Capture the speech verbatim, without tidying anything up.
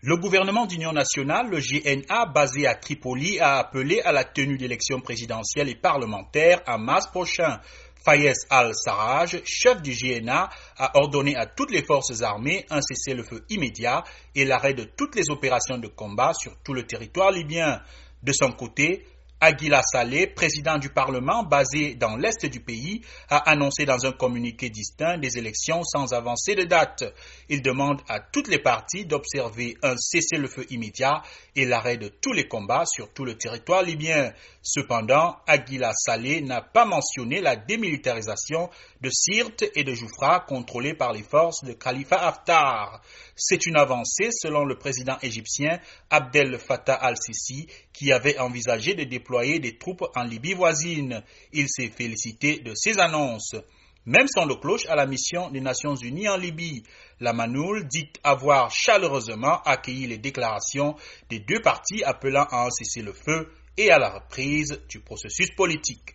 Le gouvernement d'union nationale, le G N A, basé à Tripoli, a appelé à la tenue d'élections présidentielles et parlementaires en mars prochain. Fayez al-Sarraj, chef du G N A, a ordonné à toutes les forces armées un cessez-le-feu immédiat et l'arrêt de toutes les opérations de combat sur tout le territoire libyen. De son côté, Aguila Saleh, président du Parlement basé dans l'est du pays, a annoncé dans un communiqué distinct des élections sans avancée de date. Il demande à toutes les parties d'observer un cessez-le-feu immédiat et l'arrêt de tous les combats sur tout le territoire libyen. Cependant, Aguila Saleh n'a pas mentionné la démilitarisation de Sirte et de Joufra contrôlées par les forces de Khalifa Haftar. C'est une avancée selon le président égyptien Abdel Fattah al-Sisi qui avait envisagé de déployer des troupes en Libye voisine. Il s'est félicité de ces annonces. Même son de cloche à la mission des Nations Unies en Libye. La Manoul dit avoir chaleureusement accueilli les déclarations des deux parties appelant à un cessez-le-feu et à la reprise du processus politique.